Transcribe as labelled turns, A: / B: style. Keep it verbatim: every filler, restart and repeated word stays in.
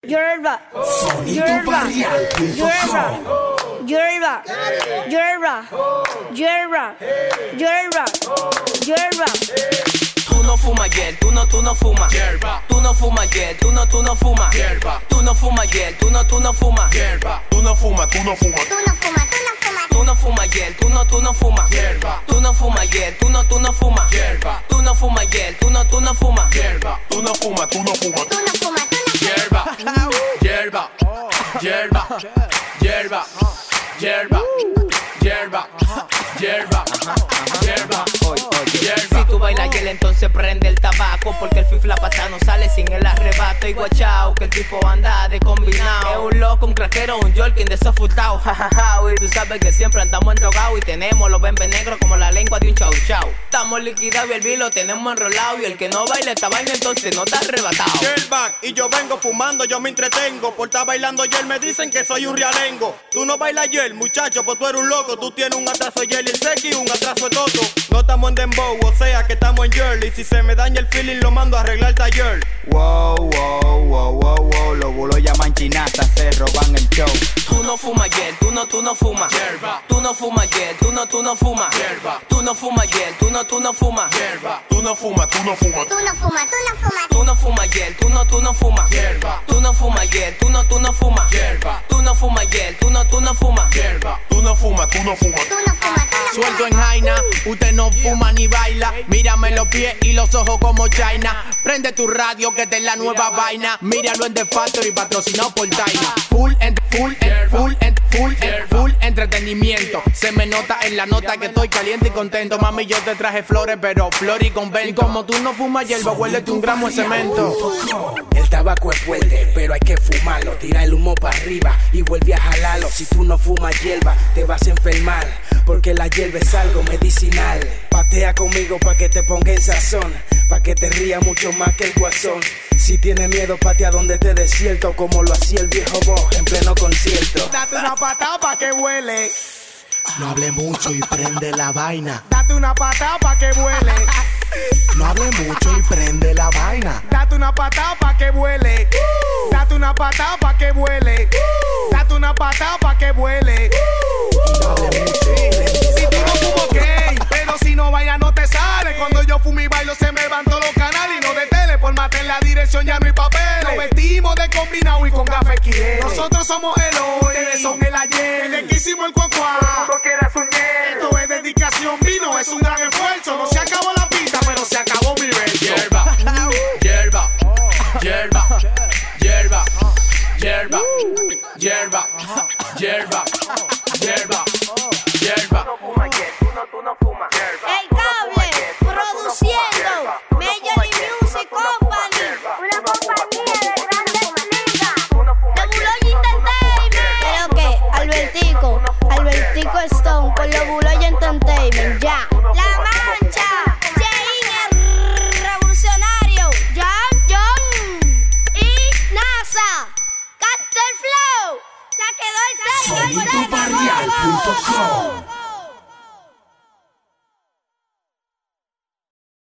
A: Yerba, yerba, yerba, yerba, yerba, yerba, yerba, yerba.
B: Tú no fumas hiel, tú no, tú no fumas hierba. Tú no fumas hiel, tú no, tú no fumas hierba. Tú no fumas hiel, tú no, tú no fumas hierba.
C: Tú no fumas, tú no fumas.
A: Tú no fumas, tú no fumas.
B: Tú no fumas hiel, tú no, tú no fumas
C: hierba.
B: Tú no fumas hiel, tú no, tú no fumas
C: hierba.
B: Tú no fumas hiel, tú no, tú no fumas
C: hierba. Tú no fumas, tú no fumas.
A: Tú no fumas, tú no fumas.
C: Hierba, hierba, hierba, hierba, hierba, hierba, hierba, hierba.
B: Si tú bailas hiel, entonces prende el tabaco, porque el fifla pata no sale sin el arrebato. Y guachao, que el tipo anda de combinado. Es un loco, un craquero, un yorkin desafutado. Jajaja, y tú sabes que siempre andamos endrogados y tenemos los bembes negros como la lengua de un chau chau. Estamos liquidados y el vilo tenemos enrolado, y el que no baila esta vaina entonces no está arrebatado.
D: Hierba, y yo vengo fumando, yo me entretengo. Por estar bailando hiel me dicen que soy un realengo. Tú no bailas hiel, muchacho, pues tú eres un loco. Tú tienes un atraso de hiel y el sequi, un atraso de toto. No estamos en dembow, o sea que estamos en Yerli. Si se me daña el feeling lo mando a arreglar el taller.
E: Wow, wow, wow, wow, wow. Los bulos llaman chinaza, se roban el show.
B: Tú no fumas hiel, tú no, tú no fumas
C: hierba.
B: Tú no fumas hiel, tú no, tú no fumas
C: hierba.
B: Tú no fumas hiel, tú no, tú no fumas
C: hierba. Tú no fumas, tú no fumas.
A: Tú no fumas, tú no fumas.
B: Tú no fumas hiel, tú no, tú no fumas
C: hierba.
B: Tú no fumas hiel, tú no, tú no fumas
C: hierba.
B: Tú no fumas hiel, tú no, tú no fumas
C: hierba. Tú no fumas, tú no fumas.
A: Tú no fumas, tú no fumas.
D: Suelto en Jaina, usted no fuma ni baila. Mírame los pies y los ojos como China. Prende tu radio que esta es la nueva vaina. Míralo en The Factory, patrocinado por Taina. Full, en, full, en, full, en, full, en, full entretenimiento. Se me nota en la nota que estoy caliente y contento. Mami, yo te traje flores, pero flor y convento. Y como tú no fumas hierba, huélete un gramo de cemento.
F: El tabaco es fuerte, pero hay que fumarlo. Tira el humo para arriba y vuelve a jalarlo. Si tú no fumas hierba, te vas a enfermar, porque la hierba es algo medicinal. Patea conmigo pa' que te ponga en sazón, pa' que te ría mucho más que el guasón. Si tienes miedo, patea donde te desierto, como lo hacía el viejo Bo en pleno concierto.
D: Date una patada pa' que vuele.
G: No hable mucho y prende la vaina.
D: Date una patada pa' que vuele.
G: No hable mucho y prende la vaina.
D: Date una patada pa' que vuele. Date una patada pa' que vuele. Date una patada pa' que vuele.
G: No hable mucho y prende
D: Si
G: la
D: tú no
G: vaina.
D: fumo, ok, pero si no baila no te sale. Cuando yo fumo y bailo se me van todos los canales y no de tele. Por matar la dirección ya no hay papeles. Nos vestimos de combinado y con gafas quiere. Nosotros somos el hoy, ustedes son el ayer. Desde que hicimos el cuacuá, todo quieras un hiel. Esto es dedicación, vino, es un gran esfuerzo. No se acabó la pista, pero se acabó mi verso.
C: Hierba, hierba, hierba, hierba, hierba, hierba, hierba, hierba, hierba.
A: El Cable, produciendo Major Music Company, una compañía de grandes ligas. De Buloy Entertainment. Creo que Albertico, Albertico Stone con los Buloy Entertainment, ya. La Mancha, Jain el Revolucionario, John John y NASA. Caster Flow, se quedó el sello, el sello.
G: Sonido barrial punto com